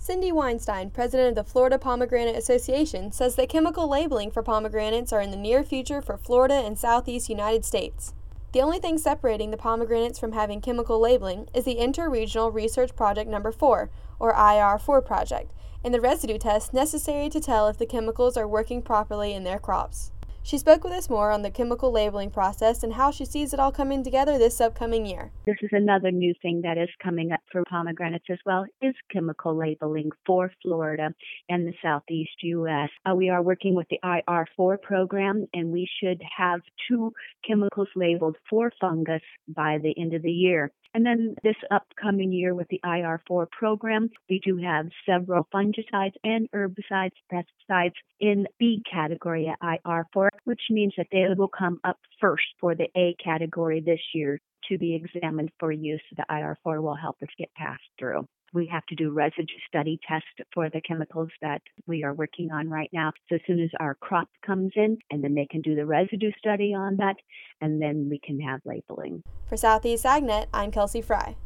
Cindy Weinstein, president of the Florida Pomegranate Association, says that chemical labeling for pomegranates are in the near future for Florida and Southeast United States. The only thing separating the pomegranates from having chemical labeling is the Interregional Research Project Number 4, or IR4 project, and the residue tests necessary to tell if the chemicals are working properly in their crops. She spoke with us more on the chemical labeling process and how she sees it all coming together this upcoming year. This is another new thing that is coming up for pomegranates as well, is chemical labeling for Florida and the Southeast U.S. We are working with the IR4 program, and we should have 2 chemicals labeled for fungus by the end of the year. And then this upcoming year with the IR4 program, we do have several fungicides and herbicides, pesticides in B category at IR4, which means that they will come up first for the A category this year to be examined for use. The IR4 will help us get passed through. We have to do residue study tests for the chemicals that we are working on right now. So as soon as our crop comes in, and then they can do the residue study on that, and then we can have labeling. For Southeast AgNet, I'm Kelsey Fry.